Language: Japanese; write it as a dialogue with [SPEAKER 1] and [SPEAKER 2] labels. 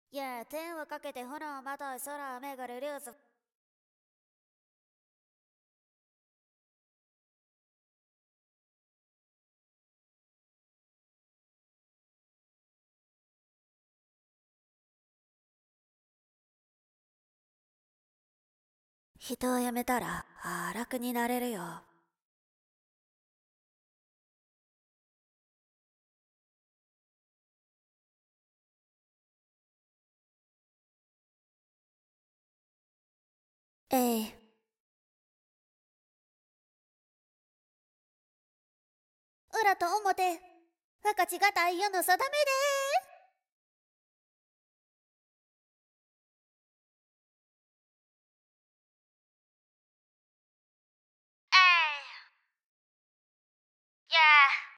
[SPEAKER 1] いや、天をかけて炎をまとい空を巡るルーズ。人をやめたら、楽になれるよ。ええ。裏と表、分かちがたい世の定めで。えい。いや